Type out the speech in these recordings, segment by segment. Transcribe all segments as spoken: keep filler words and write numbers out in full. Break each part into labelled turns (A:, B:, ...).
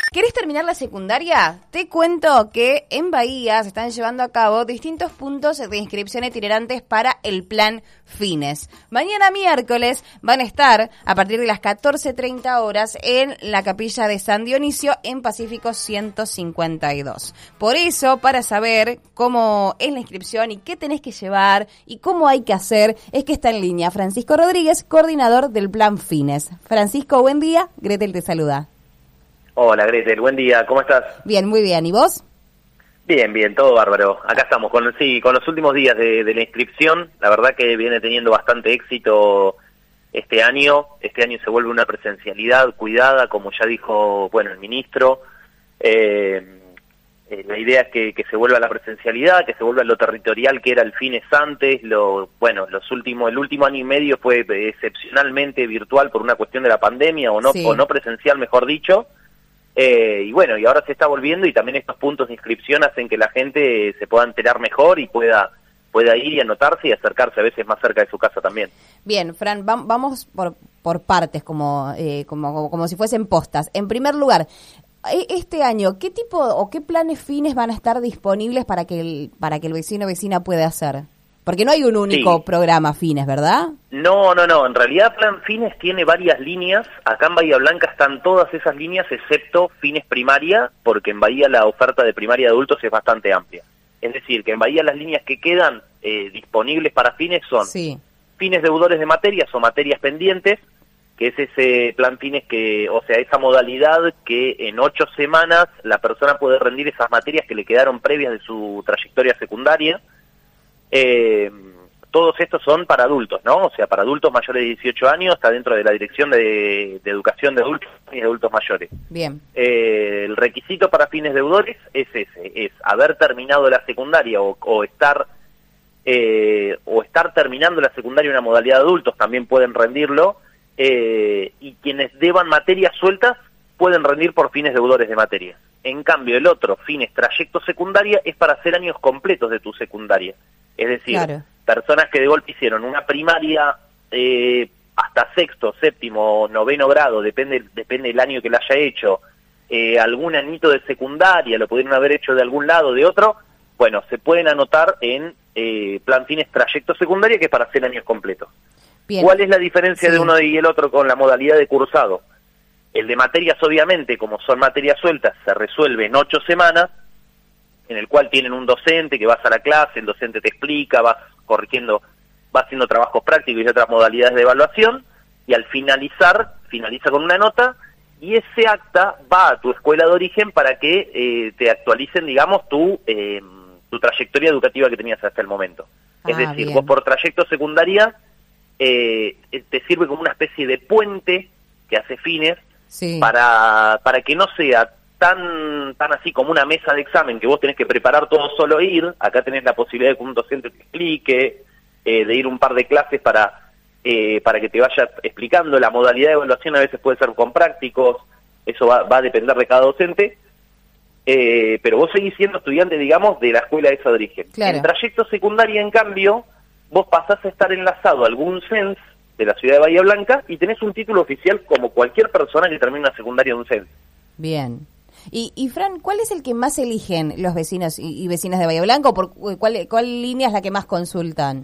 A: ¿Querés terminar la secundaria? Te cuento que en Bahía se están llevando a cabo distintos puntos de inscripción itinerantes para el Plan Fines. Mañana miércoles van a estar a partir de las catorce treinta horas en la capilla de San Dionisio en Pacífico ciento cincuenta y dos. Por eso, para saber cómo es la inscripción y qué tenés que llevar y cómo hay que hacer, es que está en línea Francisco Rodríguez, coordinador del Plan Fines. Francisco, buen día. Gretel te saluda.
B: Hola Gretel, buen día, ¿cómo estás?
A: Bien, muy bien, ¿y vos?
B: Bien, bien, todo bárbaro. Acá estamos, con sí, con los últimos días de, de la inscripción. La verdad que viene teniendo bastante éxito este año. Este año se vuelve una presencialidad cuidada, como ya dijo, bueno, el ministro. Eh, eh, la idea es que, que se vuelva la presencialidad, que se vuelva lo territorial que era el Fines antes. Lo, bueno, los últimos, el último año y medio fue excepcionalmente virtual por una cuestión de la pandemia, o no,
A: sí.
B: o no presencial, mejor dicho. Eh, y bueno, y ahora se está volviendo, y también estos puntos de inscripción hacen que la gente se pueda enterar mejor y pueda pueda ir y anotarse y acercarse a veces más cerca de su casa también.
A: Bien, Fran, va, vamos por por partes, como, eh, como, como, como si fuesen postas. En primer lugar, este año, ¿qué tipo o qué planes fines van a estar disponibles para que el, para que el vecino o vecina pueda hacer? Porque no hay un único
B: sí.
A: programa Fines, ¿verdad?
B: No, no, no. En realidad Plan Fines tiene varias líneas. Acá en Bahía Blanca están todas esas líneas excepto Fines Primaria, porque en Bahía la oferta de primaria de adultos es bastante amplia. Es decir, que en Bahía las líneas que quedan eh, disponibles para Fines son
A: sí.
B: Fines deudores de materias o materias pendientes, que es ese Plan Fines que, o sea, esa modalidad que en ocho semanas la persona puede rendir esas materias que le quedaron previas de su trayectoria secundaria. Eh, todos estos son para adultos, ¿no? O sea, para adultos mayores de dieciocho años, está dentro de la Dirección de, de Educación de Adultos y de Adultos Mayores.
A: Bien.
B: Eh, el requisito para fines deudores es ese, es haber terminado la secundaria o, o estar eh, o estar terminando la secundaria en una modalidad de adultos, también pueden rendirlo, eh, y quienes deban materias sueltas pueden rendir por fines deudores de materias. En cambio, el otro, fines trayecto secundaria, es para hacer años completos de tu secundaria. Es decir, claro. personas que de golpe hicieron una primaria eh, hasta sexto, séptimo, noveno grado, depende depende del año que la haya hecho, eh, algún añito de secundaria, lo pudieron haber hecho de algún lado o de otro, bueno, se pueden anotar en eh, Plan Fines trayecto secundaria, que es para hacer años completos. Bien. ¿Cuál es la diferencia sí. de uno y el otro con la modalidad de cursado? El de materias, obviamente, como son materias sueltas, se resuelve en ocho semanas, en el cual tienen un docente que vas a la clase, el docente te explica, vas corrigiendo, vas haciendo trabajos prácticos y otras modalidades de evaluación, y al finalizar, finaliza con una nota, y ese acta va a tu escuela de origen para que eh, te actualicen, digamos, tu, eh, tu trayectoria educativa que tenías hasta el momento. Ah, es decir, bien. Vos por trayecto secundaria eh, te sirve como una especie de puente que hace Fines sí. para, para que no sea tan tan así como una mesa de examen que vos tenés que preparar todo solo ir. Acá tenés la posibilidad de que un docente te explique, eh, de ir un par de clases para eh, para que te vaya explicando. La modalidad de evaluación a veces puede ser con prácticos, eso va, va a depender de cada docente, eh, pero vos seguís siendo estudiante, digamos, de la escuela esa de origen. Claro. En trayecto secundaria, en cambio, vos pasás a estar enlazado a algún C E N S de la ciudad de Bahía Blanca y tenés un título oficial como cualquier persona que termine una secundaria de un C E N S.
A: Bien. Y, y Fran, ¿cuál es el que más eligen los vecinos y, y vecinas de Bahía Blanca? ¿O por cuál, cuál línea es la que más consultan?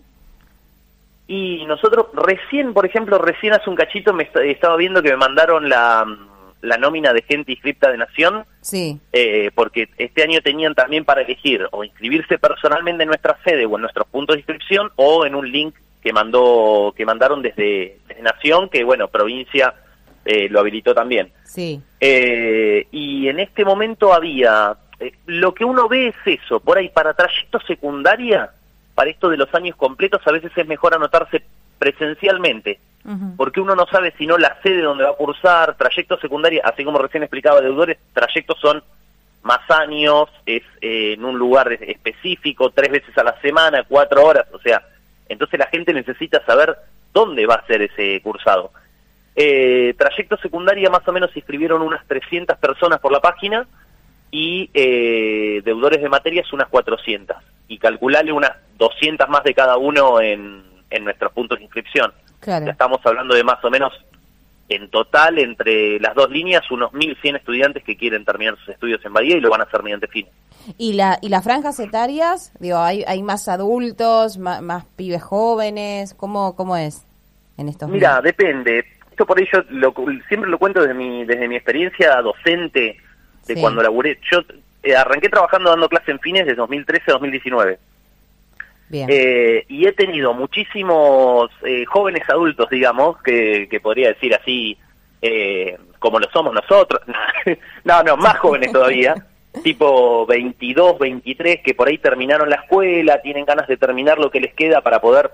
B: Y nosotros recién, por ejemplo, recién hace un cachito me est- estaba viendo que me mandaron la, la nómina de gente inscripta de Nación.
A: Sí.
B: Eh, porque este año tenían también para elegir o inscribirse personalmente en nuestra sede o en nuestros puntos de inscripción, o en un link que mandó que mandaron desde, desde Nación, que bueno, provincia eh, lo habilitó también.
A: Sí.
B: Eh, y en este momento había, eh, lo que uno ve es eso, por ahí para trayecto secundaria, para esto de los años completos, a veces es mejor anotarse presencialmente, uh-huh. porque uno no sabe si no la sede donde va a cursar. Trayecto secundaria, así como recién explicaba deudores, trayectos son más años, es eh, en un lugar específico, tres veces a la semana, cuatro horas, o sea, entonces la gente necesita saber dónde va a ser ese cursado. Eh, trayecto secundaria más o menos se inscribieron unas trescientas personas por la página, y eh, deudores de materias unas cuatrocientas, y calcularle unas doscientas más de cada uno en, en nuestros puntos de inscripción.
A: Claro.
B: Ya estamos hablando de más o menos en total, entre las dos líneas, unos mil cien estudiantes que quieren terminar sus estudios en Bahía y lo van a hacer mediante Fines.
A: ¿Y la y las franjas etarias? Digo, ¿hay hay más adultos, más, más pibes jóvenes? ¿Cómo cómo es en estos
B: Mira, depende. Esto por ello lo, siempre lo cuento desde mi desde mi experiencia docente, de sí. Cuando laburé. Yo eh, arranqué trabajando dando clase en Fines de dos mil trece a dos mil diecinueve. Bien. Eh, y he tenido muchísimos eh, jóvenes adultos, digamos, que, que podría decir así, eh, como lo somos nosotros, no, no, más jóvenes todavía, tipo veintidós, veintitrés, que por ahí terminaron la escuela, tienen ganas de terminar lo que les queda para poder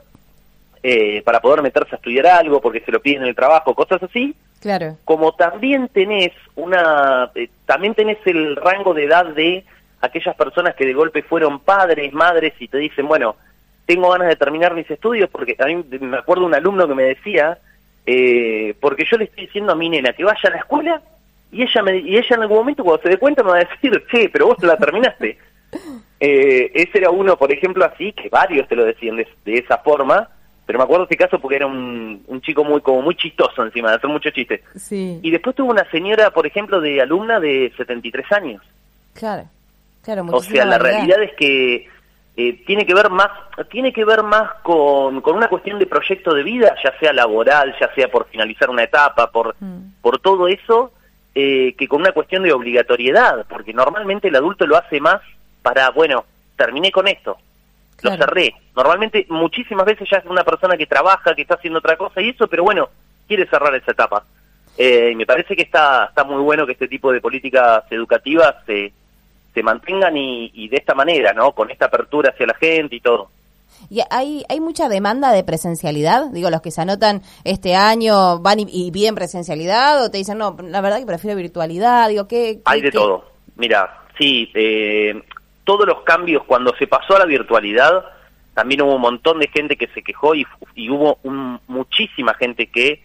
B: eh, para poder meterse a estudiar algo, porque se lo piden en el trabajo, cosas así.
A: Claro.
B: Como también tenés una, eh, también tenés el rango de edad de aquellas personas que de golpe fueron padres, madres y te dicen, bueno, tengo ganas de terminar mis estudios, porque a mí me acuerdo un alumno que me decía, eh, porque yo le estoy diciendo a mi nena que vaya a la escuela y ella me, y ella en algún momento cuando se dé cuenta me va a decir, che, pero vos la terminaste. eh, ese era uno, por ejemplo, así, que varios te lo decían de, de esa forma, pero me acuerdo este caso porque era un, un chico muy como muy chistoso encima, de hacer muchos chistes.
A: Sí.
B: Y después tuvo una señora, por ejemplo, de alumna de setenta y tres años.
A: Claro. Claro,
B: o sea, la
A: variedad.
B: realidad es que eh, tiene que ver más, tiene que ver más con, con una cuestión de proyecto de vida, ya sea laboral, ya sea por finalizar una etapa, por, mm. por todo eso, eh, que con una cuestión de obligatoriedad, porque normalmente el adulto lo hace más para, bueno, terminé con esto, claro. Lo cerré. Normalmente, muchísimas veces ya es una persona que trabaja, que está haciendo otra cosa y eso, pero bueno, quiere cerrar esa etapa. Eh, y me parece que está, está muy bueno que este tipo de políticas educativas se se mantengan y, y de esta manera, ¿no? Con esta apertura hacia la gente y todo.
A: ¿Y hay hay mucha demanda de presencialidad? Digo, los que se anotan este año van y, y piden presencialidad o te dicen, no, la verdad que prefiero virtualidad. Digo, ¿qué? qué
B: hay de
A: qué?
B: todo. Mira, sí, eh, todos los cambios, cuando se pasó a la virtualidad, también hubo un montón de gente que se quejó y, y hubo un, muchísima gente que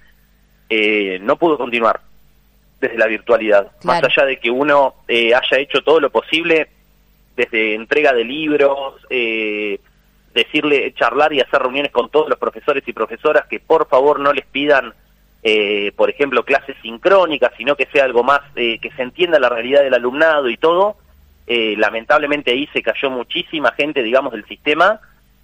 B: eh, no pudo continuar desde la virtualidad, claro. Más allá de que uno eh, haya hecho todo lo posible, desde entrega de libros, eh, decirle, charlar y hacer reuniones con todos los profesores y profesoras que por favor no les pidan, eh, por ejemplo, clases sincrónicas, sino que sea algo más, eh, que se entienda la realidad del alumnado y todo. Eh, lamentablemente ahí se cayó muchísima gente, digamos, del sistema,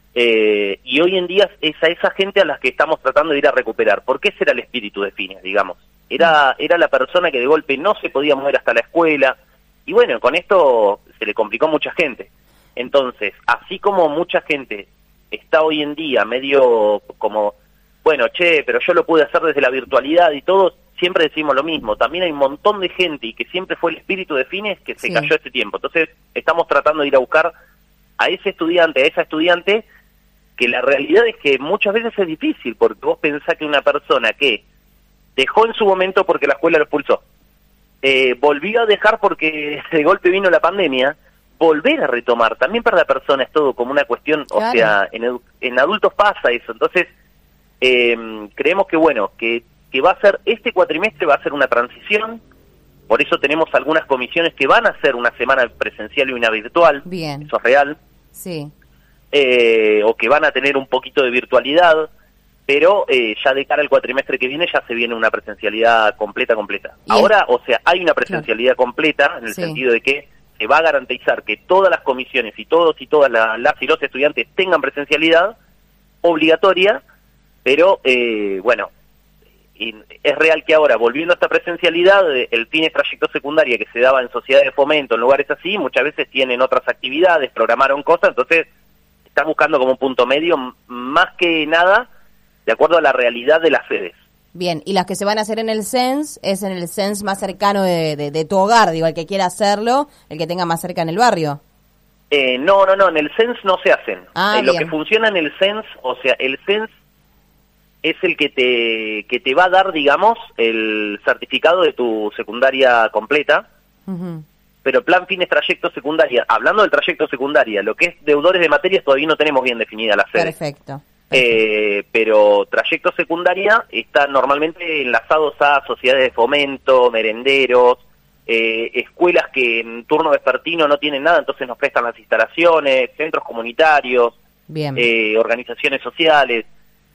B: eh, y hoy en día es a esa gente a las que estamos tratando de ir a recuperar. ¿Por qué ese era el espíritu de Fines, digamos? Era, era la persona que de golpe no se podía mover hasta la escuela, y bueno, con esto se le complicó a mucha gente. Entonces, así como mucha gente está hoy en día medio como, bueno, che, pero yo lo pude hacer desde la virtualidad y todo, siempre decimos lo mismo. También hay un montón de gente, y que siempre fue el espíritu de Fines, que se sí. cayó este tiempo. Entonces, estamos tratando de ir a buscar a ese estudiante, a esa estudiante, que la realidad es que muchas veces es difícil, porque vos pensás que una persona que dejó en su momento porque la escuela lo expulsó, eh, volvió a dejar porque de golpe vino la pandemia, volver a retomar, también para la persona es todo como una cuestión, claro. O sea, en, en adultos pasa eso, entonces eh, creemos que bueno, que, que va a ser, este cuatrimestre va a ser una transición, por eso tenemos algunas comisiones que van a hacer una semana presencial y una virtual,
A: bien.
B: Eso es real,
A: sí.
B: eh, o que van a tener un poquito de virtualidad, pero eh, ya de cara al cuatrimestre que viene ya se viene una presencialidad completa, completa. Ahora, o sea, hay una presencialidad claro. completa, en el sí. sentido de que se va a garantizar que todas las comisiones y todos y todas la, las y los estudiantes tengan presencialidad obligatoria, pero eh, bueno, y es real que ahora, volviendo a esta presencialidad, el Fines trayecto secundaria que se daba en sociedades de fomento, en lugares así, muchas veces tienen otras actividades, programaron cosas, entonces están buscando como un punto medio, más que nada de acuerdo a la realidad de las sedes.
A: Bien, y las que se van a hacer en el C E N S es en el C E N S más cercano de, de, de tu hogar, digo, el que quiera hacerlo, el que tenga más cerca en el barrio.
B: Eh, no, no, no, en el C E N S no se hacen.
A: Ah,
B: eh, lo que funciona en el C E N S, o sea, el C E N S es el que te que te va a dar, digamos, el certificado de tu secundaria completa, uh-huh. Pero plan Fines trayecto secundaria, hablando del trayecto secundaria, lo que es deudores de materias todavía no tenemos bien definida la sede.
A: Perfecto.
B: Eh, pero trayecto secundaria está normalmente enlazados a sociedades de fomento, merenderos, eh, escuelas que en turno vespertino no tienen nada, entonces nos prestan las instalaciones, centros comunitarios,
A: bien.
B: Eh, organizaciones sociales.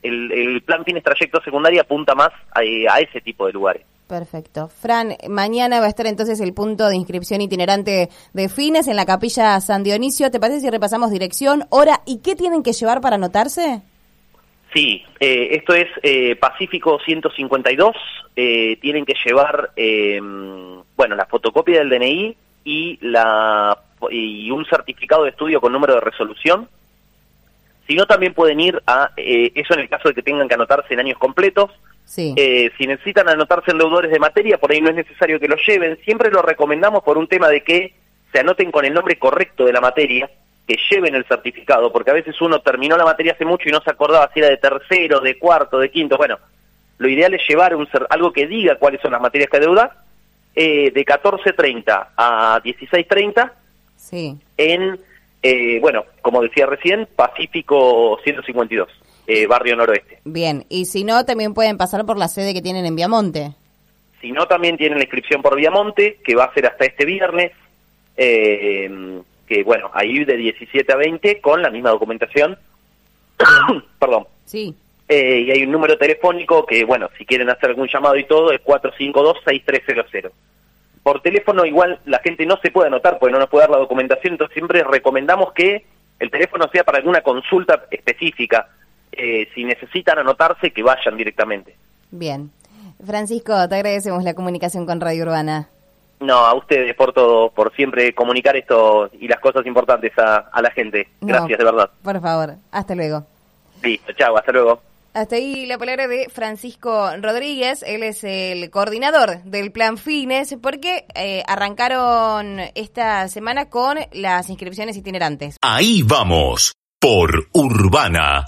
B: el, el plan Fines Trayecto Secundaria apunta más a, a ese tipo de lugares.
A: Perfecto. Fran, mañana va a estar entonces el punto de inscripción itinerante de Fines en la Capilla San Dionisio. ¿Te parece si repasamos dirección, hora y qué tienen que llevar para anotarse?
B: Sí, eh, esto es eh, Pacífico ciento cincuenta y dos, eh, tienen que llevar, eh, bueno, la fotocopia del D N I y, la, y un certificado de estudio con número de resolución. Si no, también pueden ir a, eh, eso en el caso de que tengan que anotarse en años completos.
A: Sí.
B: Eh, si necesitan anotarse en deudores de materia, por ahí no es necesario que lo lleven. Siempre lo recomendamos por un tema de que se anoten con el nombre correcto de la materia, que lleven el certificado, porque a veces uno terminó la materia hace mucho y no se acordaba si era de tercero, de cuarto, de quinto. Bueno, lo ideal es llevar un algo que diga cuáles son las materias que adeuda, eh, de catorce treinta a dieciséis treinta,
A: sí.
B: en, eh, bueno, como decía recién, Pacífico ciento cincuenta y dos, eh, Barrio Noroeste.
A: Bien, y si no, también pueden pasar por la sede que tienen en Viamonte.
B: Si no, también tienen la inscripción por Viamonte, que va a ser hasta este viernes, eh, que bueno, ahí de diecisiete a veinte con la misma documentación, perdón.
A: Sí.
B: Eh, y hay un número telefónico que, bueno, si quieren hacer algún llamado y todo, es cuatro cinco dos, seis tres cero cero. Por teléfono igual la gente no se puede anotar porque no nos puede dar la documentación, entonces siempre recomendamos que el teléfono sea para alguna consulta específica. Eh, si necesitan anotarse, que vayan directamente.
A: Bien. Francisco, te agradecemos la comunicación con Radio Urbana.
B: No, a ustedes por todo, por siempre comunicar esto y las cosas importantes a, a la gente. Gracias,
A: no,
B: de verdad.
A: Por favor, hasta luego.
B: Listo, chao, hasta luego.
A: Hasta ahí la palabra de Francisco Rodríguez, él es el coordinador del Plan Fines, porque eh, arrancaron esta semana con las inscripciones itinerantes.
C: Ahí vamos, por Urbana.